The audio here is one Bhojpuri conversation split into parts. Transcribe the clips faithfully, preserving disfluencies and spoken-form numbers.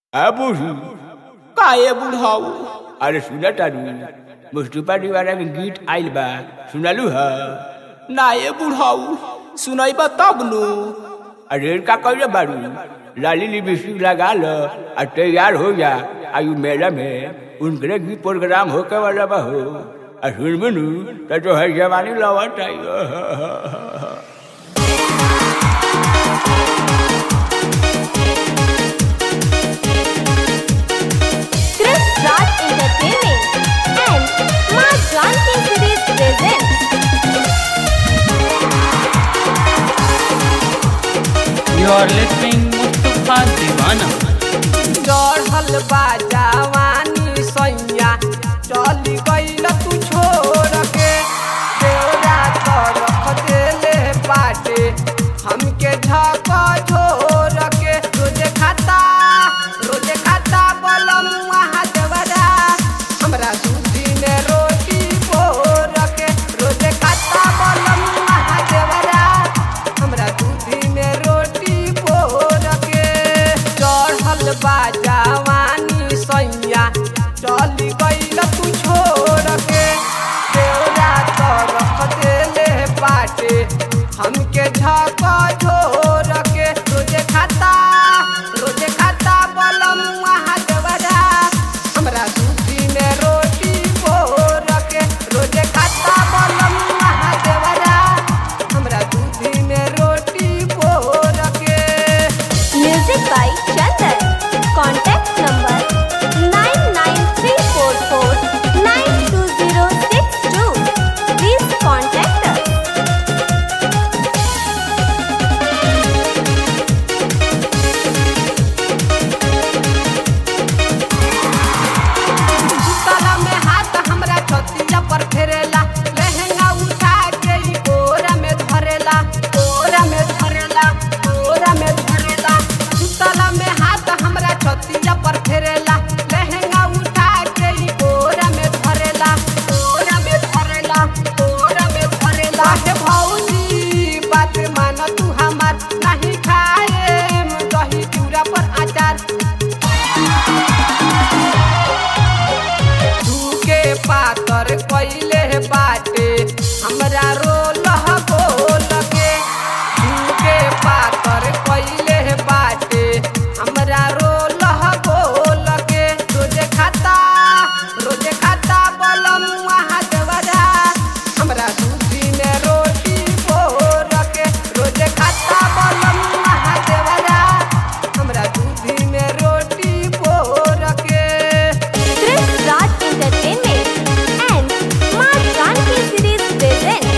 आ बूढ़ी काहे बुढ़ाऊ अरे सुना तारू मुस्तफा दीवाना के गीत आइल बा सुनालू ह ना ये बुढ़ाऊ सुनाइबा तब नु अरे का कइले बारू लाली लिपस्टिक लगा लो और तैयार हो जा आयु मेला में उनके भी प्रोग्राम होके वाला बा हो और सुन मनू तो है जवानी लौट आई You are listening मुस्तफा दीवाना। चढ़ल बा जवानी सैया चली गइल तू छोड़ के तेरा तरफ देले बाटे हमके झका छोड़ के रोजे खाता रोजे खाता बलम वहाँ देवरा हमरा दूधी में रोटी बोर के रोजे खाता बलम वहाँ देवरा हमरा दूधी में रोटी बा जवानी सैया चली गइल तू छोड़ के तेरा तरफ देले बाटे हमके झका छोड़ के रोजे खाता रोजे खाता बलम वहाँ देवरा हमरा दूधी में रोटी बोर के रोजे खाता बलम वहाँ देवरा हमरा दूधी में रोटी बोर के। Music by Chandan. Contact number nine nine three four four nine two zero six two. Please contact us. तला में हाथ हमरा छतिया पर फेरेला लहंगा उठा के ई कोरा में धरेला कोरा में धरेला कोरा में धरेला तला में हाथ हमरा छतिया पर फेरेला लहंगा उठा के ई कोरा में धरेला कोरा में धरेला कोरा में धरेला हे भौजी बात मान तू हमार नहीं खाए दही चूड़ा पर अचार के पातर कइले बाटे हमरा रोल गोल के के पातर कइले बाटे हमरा रोल गोल के रोजे खाता रोजे खाता बलम वहाँ देवरा हमरा दूधी में रोटी बोर के रोजे खाता बलम वहाँ देवरा हमरा दूधी में रोटी बोर के। Chris Raj Entertainment and Ma Janki Series presents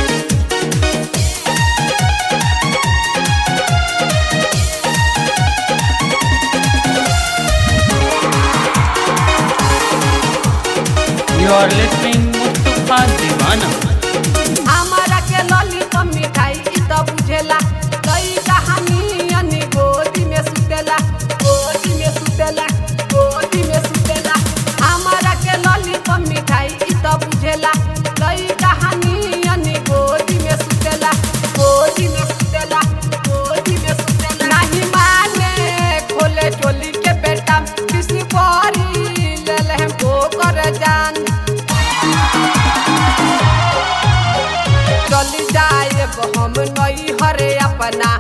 You are listening Mustafa दीवाना। हमारा के लॉलीपॉप मिठाई ई त बुझेला कई कहानी अनि गोदी में सुतेला गोदी में सुतेला गोदी में सुतेला हमारा के लॉलीपॉप मिठाई ई त बुझेला कई कहानी अनि गोदी में सुतेला गोदी में सुतेला गोदी में सुतेला नहीं माने खोले चोली के बेटा किसी परी ले ले हमको कर जान चली जाए हम नई हरे अपना